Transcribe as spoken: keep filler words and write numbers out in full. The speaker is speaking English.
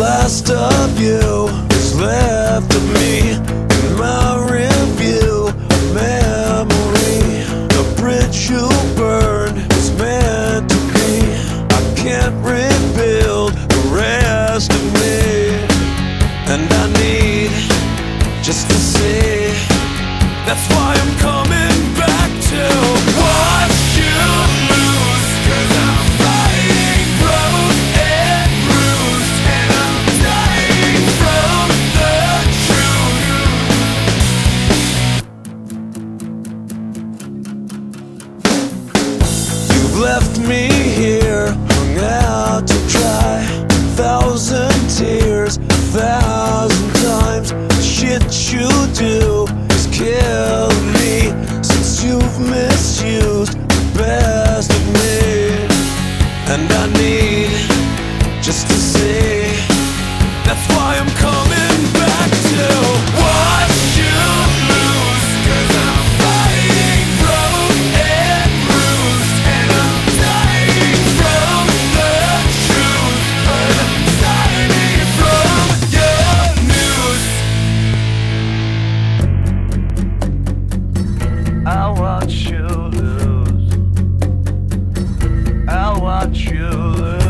last of you is left of me in my review memory. The bridge you burned is meant to be. I can't rebuild the rest of me, and I need just to see. That's why I'm coming back to watch you lose, 'cause I'm fighting broke and bruised, and I'm dying from the truth. You've left me here, hung out to dry. A thousand tears, a thousand times. The shit you do is killing me, since you've misused the best of me, and I need just to see. That's why I'm coming back to watch you lose, 'cause I'm fighting broke and bruised, and I'm dying from the truth, but I'm dying from your news. I'll watch you lose. I'll watch you lose.